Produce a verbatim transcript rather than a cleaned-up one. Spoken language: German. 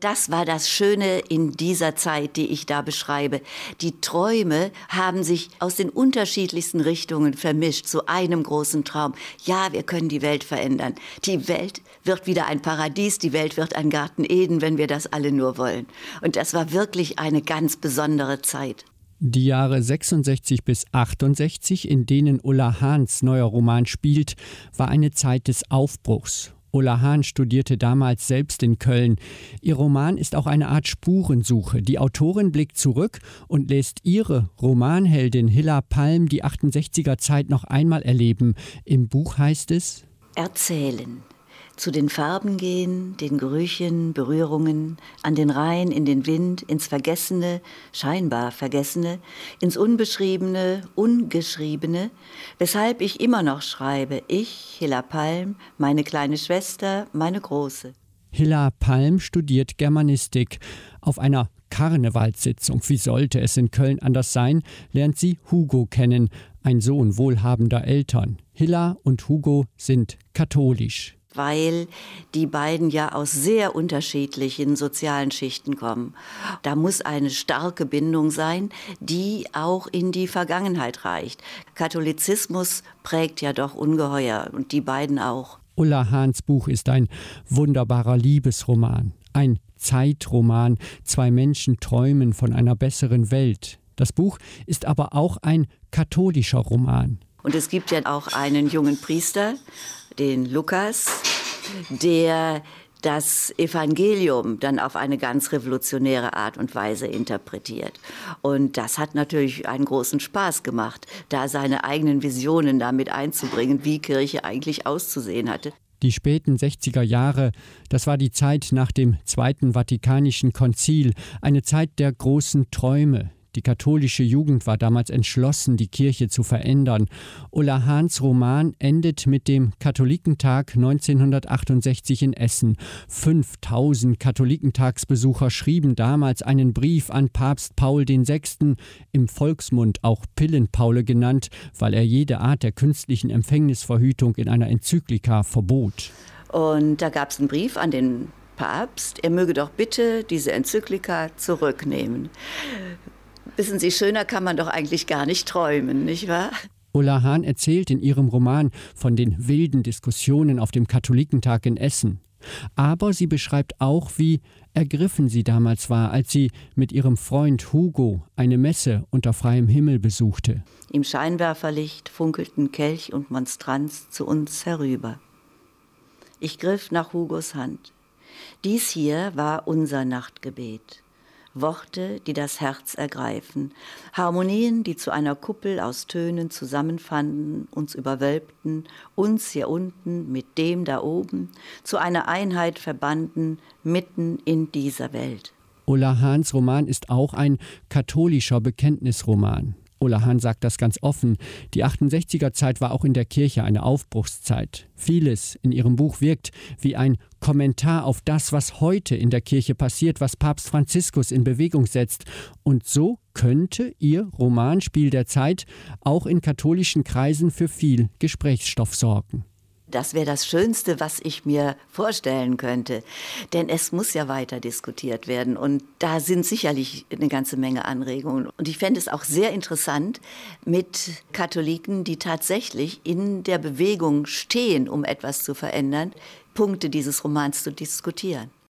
Das war das Schöne in dieser Zeit, die ich da beschreibe. Die Träume haben sich aus den unterschiedlichsten Richtungen vermischt zu einem großen Traum. Ja, wir können die Welt verändern. Die Welt wird wieder ein Paradies, die Welt wird ein Garten Eden, wenn wir das alle nur wollen. Und das war wirklich eine ganz besondere Zeit. Die Jahre sechsundsechzig bis achtundsechzig, in denen Ulla Hahns neuer Roman spielt, war eine Zeit des Aufbruchs. Ulla Hahn studierte damals selbst in Köln. Ihr Roman ist auch eine Art Spurensuche. Die Autorin blickt zurück und lässt ihre Romanheldin Hilla Palm die achtundsechziger Zeit noch einmal erleben. Im Buch heißt es: Erzählen. Zu den Farben gehen, den Gerüchen, Berührungen, an den Rhein, in den Wind, ins Vergessene, scheinbar Vergessene, ins Unbeschriebene, Ungeschriebene, weshalb ich immer noch schreibe, ich, Hilla Palm, meine kleine Schwester, meine große. Hilla Palm studiert Germanistik. Auf einer Karnevalssitzung, wie sollte es in Köln anders sein, lernt sie Hugo kennen, ein Sohn wohlhabender Eltern. Hilla und Hugo sind katholisch. Weil die beiden ja aus sehr unterschiedlichen sozialen Schichten kommen. Da muss eine starke Bindung sein, die auch in die Vergangenheit reicht. Katholizismus prägt ja doch ungeheuer und die beiden auch. Ulla Hahns Buch ist ein wunderbarer Liebesroman, ein Zeitroman. Zwei Menschen träumen von einer besseren Welt. Das Buch ist aber auch ein katholischer Roman. Und es gibt ja auch einen jungen Priester, den Lukas, der das Evangelium dann auf eine ganz revolutionäre Art und Weise interpretiert. Und das hat natürlich einen großen Spaß gemacht, da seine eigenen Visionen damit einzubringen, wie Kirche eigentlich auszusehen hatte. Die späten sechziger Jahre, das war die Zeit nach dem Zweiten Vatikanischen Konzil, eine Zeit der großen Träume. Die katholische Jugend war damals entschlossen, die Kirche zu verändern. Ulla Hahns Roman endet mit dem Katholikentag neunzehnhundertachtundsechzig in Essen. fünftausend Katholikentagsbesucher schrieben damals einen Brief an Papst Paul der Sechste., im Volksmund auch Pillenpaule genannt, weil er jede Art der künstlichen Empfängnisverhütung in einer Enzyklika verbot. Und da gab es einen Brief an den Papst, er möge doch bitte diese Enzyklika zurücknehmen. Wissen Sie, schöner kann man doch eigentlich gar nicht träumen, nicht wahr? Ulla Hahn erzählt in ihrem Roman von den wilden Diskussionen auf dem Katholikentag in Essen. Aber sie beschreibt auch, wie ergriffen sie damals war, als sie mit ihrem Freund Hugo eine Messe unter freiem Himmel besuchte. Im Scheinwerferlicht funkelten Kelch und Monstranz zu uns herüber. Ich griff nach Hugos Hand. Dies hier war unser Nachtgebet. Worte, die das Herz ergreifen, Harmonien, die zu einer Kuppel aus Tönen zusammenfanden, uns überwölbten, uns hier unten mit dem da oben, zu einer Einheit verbanden, mitten in dieser Welt. Ulla Hahns Roman ist auch ein katholischer Bekenntnisroman. Ulla Hahn sagt das ganz offen. Die achtundsechziger Zeit war auch in der Kirche eine Aufbruchszeit. Vieles in ihrem Buch wirkt wie ein Kommentar auf das, was heute in der Kirche passiert, was Papst Franziskus in Bewegung setzt. Und so könnte ihr Roman Spiel der Zeit auch in katholischen Kreisen für viel Gesprächsstoff sorgen. Das wäre das Schönste, was ich mir vorstellen könnte. Denn es muss ja weiter diskutiert werden. Und da sind sicherlich eine ganze Menge Anregungen. Und ich fände es auch sehr interessant, mit Katholiken, die tatsächlich in der Bewegung stehen, um etwas zu verändern, Punkte dieses Romans zu diskutieren.